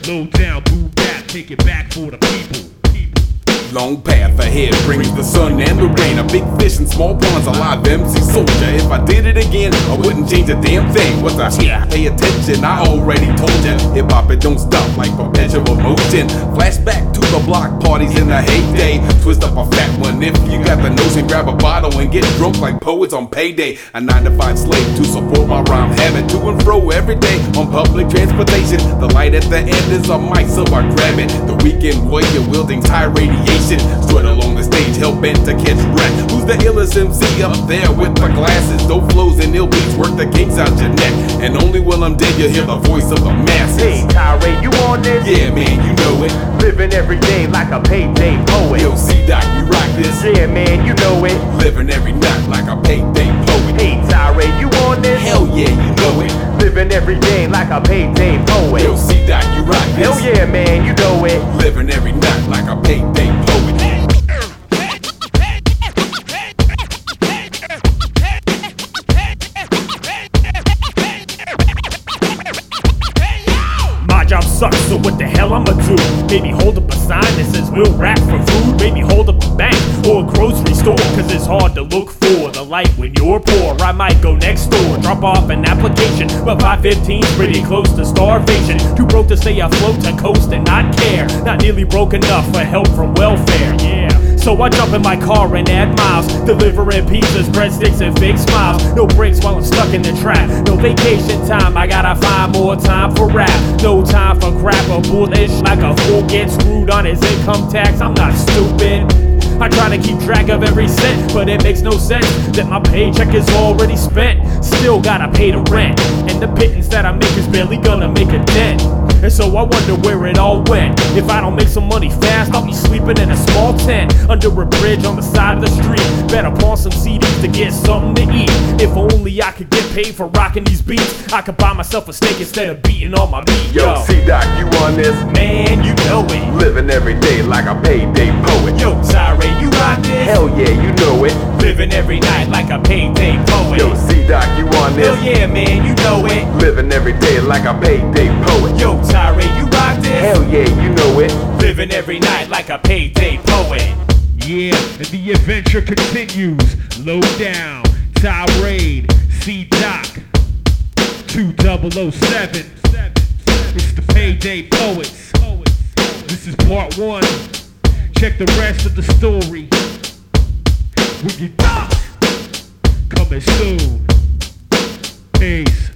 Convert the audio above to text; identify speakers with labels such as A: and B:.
A: Low down, boom back, take it back for the people.
B: Long path ahead brings the sun and the rain. A big fish in small ponds, a live MC soldier. If I did it again, I wouldn't change a damn thing. What's I hear? Pay attention, I already told ya. Hip hop, it don't stop like perpetual motion. Flashback to the block parties in the heyday. Twist up a fat one if you got the notion. Grab a bottle and get drunk like poets on payday. A 9-to-5 slave to support my rhyme habit. To and fro every day on public transportation. The light at the end is a mic, so I grab it. The weekend warrior wielding tire radiation. Strut along the stage, hell-bent to catch rap. Who's the illest MC up there with the glasses? Dope flows and ill beats work the kinks out your neck. And only when I'm dead you hear the voice of the masses.
C: Hey, Tyree, you on this?
B: Yeah, man, you know it.
C: Living every day like a payday poet.
B: Yo, C-Doc, you rock this?
C: Yeah, man, you know it.
B: Living every night like a payday poet.
C: Hey, Tyree, you on this?
B: Hell yeah, you know it.
C: Living every day like a payday poet.
B: Yo, C-Doc, you rock this?
C: Hell yeah, man, you know it.
B: Living every night like a payday poet.
A: Job sucks, so what the hell I'ma do? Maybe hold up a sign that says we'll rap for food. Maybe hold up a bank or a grocery store, cause it's hard to look for the light when you're poor. I might go next door, drop off an application, but 515's pretty close to starvation. Too broke to stay afloat, to coast and not care. Not nearly broke enough for help from welfare, yeah. So I jump in my car and add miles, delivering pizzas, breadsticks, and fake smiles. No breaks while I'm stuck in the trap. No vacation time, I gotta find more time for rap. No time for crap or bullshit. Like a fool gets screwed on his income tax. I'm not stupid. I try to keep track of every cent, but it makes no sense that my paycheck is already spent. Still gotta pay the rent, and the pittance that I make is barely gonna make a dent. And so I wonder where it all went. If I don't make some money fast, I'll be sleeping in a small tent under a bridge on the side of the street. Bet upon some CDs to get something to eat. If only I could get paid for rocking these beats, I could buy myself a steak instead of beating on my meat.
C: Yo, C-Doc, you on this?
A: Man, you know it.
C: Living every day like a payday poet.
A: Yo, Tyree, you rock this?
C: Hell yeah, you know it.
A: Living every night like a payday poet.
C: Yo, C-Doc, you on this?
A: Hell yeah, man, you know it.
C: Living every day like a payday poet.
A: Yo, Tyree, you rock this?
C: Hell yeah, you know it.
A: Living every night like a payday poet.
D: Yeah, and the adventure continues. Low down, Tyree, C-Doc, 2007. It's the Payday Poets. This is part 1. Check the rest of the story when you're done. Coming soon. Peace.